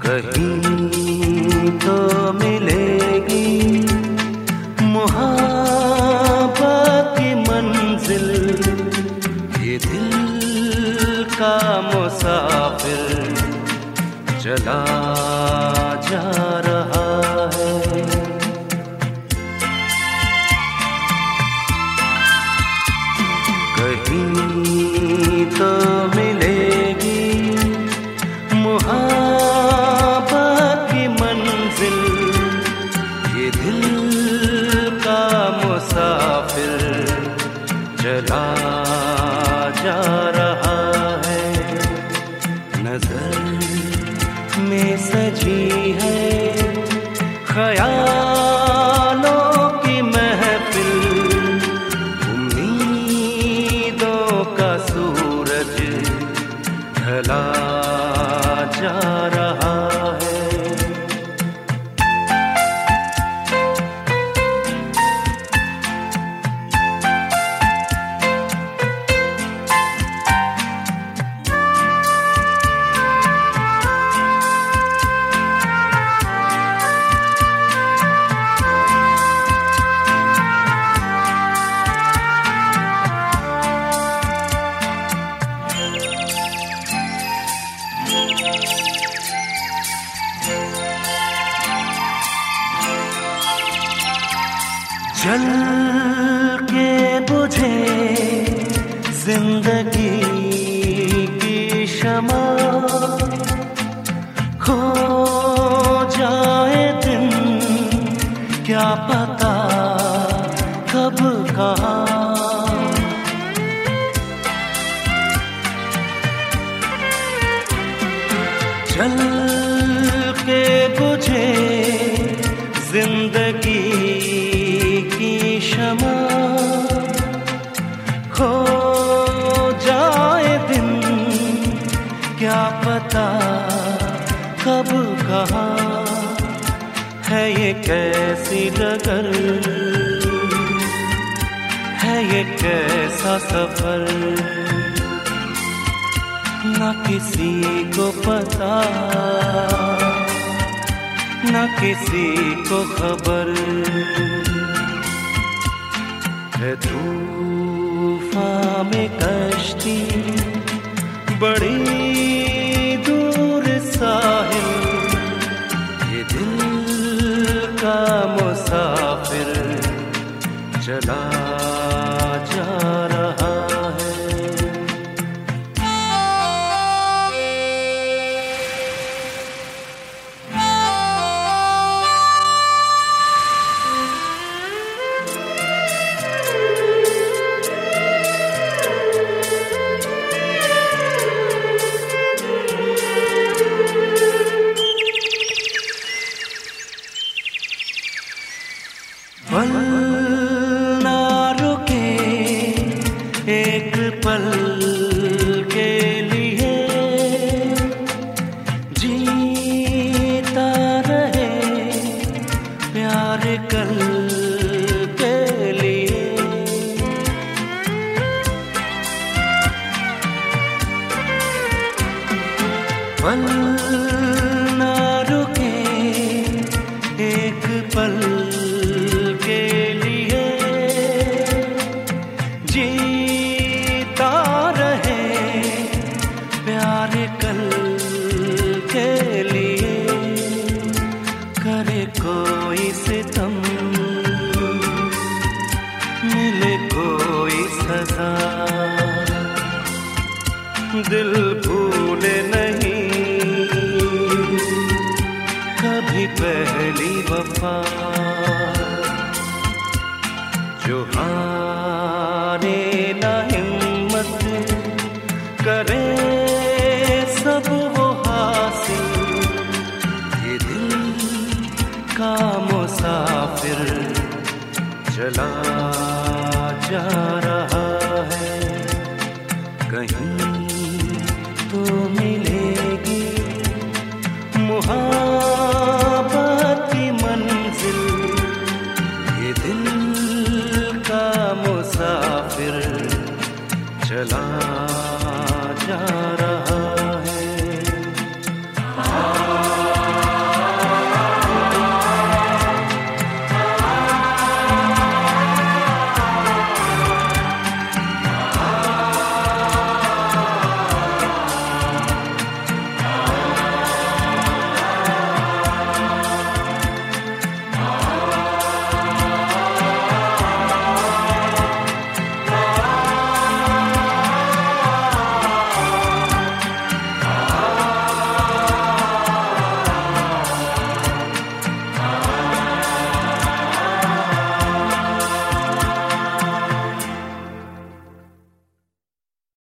कहीं तो मिलेगी मोहब्बत की मंजिल, ये दिल का मुसाफिर चला जा रहा है। कहीं तो मिलेगी मोहब्बत की मंजिल, ये दिल का मुसाफिर चला जा रहा है। नजर में सजी है ख्यालों की महफिल, उम्मीदों का सूरज ढला जा रहा है। जल के बुझे जिंदगी की शमा, खो जाए दिन क्या पता कब कहाँ। जल के बुझे जिंदगी की शमा, खो जाए दिन क्या पता कब कहाँ। है ये कैसी डगर, है ये कैसा सफर, न किसी को पता न किसी को खबर। है तूफान में कश्ती बड़ी दूर साहिल, ये दिल का मुसाफिर चला जा रहा है। पल ना रुके एक पल के लिए, जीता रहे प्यार कल के लिए। पल ना रुके एक पल के लिए, जीता रहे प्यार कल के लिए। करे कोई सितम मिले कोई सजा, दिल भूले नहीं कभी पहली वफा। जो हारे ना हिम्मत करे सब वो हासिल, ये दिल का मुसाफिर चला जा रहा है। कहीं तो मिलेगी मुहाबत